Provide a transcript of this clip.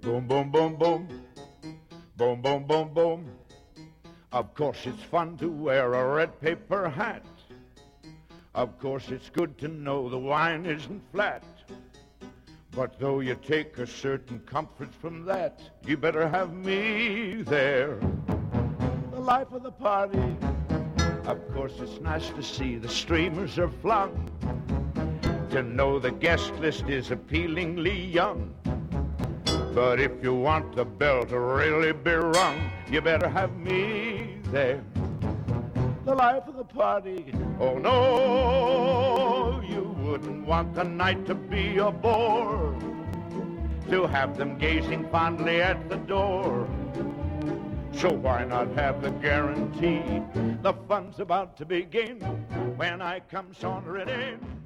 Boom, boom, boom, boom. Boom, boom, boom, boom. Of course it's fun to wear a red paper hat. Of course it's good to know the wine isn't flat. But though you take a certain comfort from that, you better have me there. The life of the party. Of course it's nice to see the streamers are flung, to know the guest list is appealingly young. But if you want the bell to really be rung, you better have me there. The life of the party. Oh no, you wouldn't want the night to be a bore, to have them gazing fondly at the door. So why not have the guarantee? The fun's about to begin when I come sauntering in.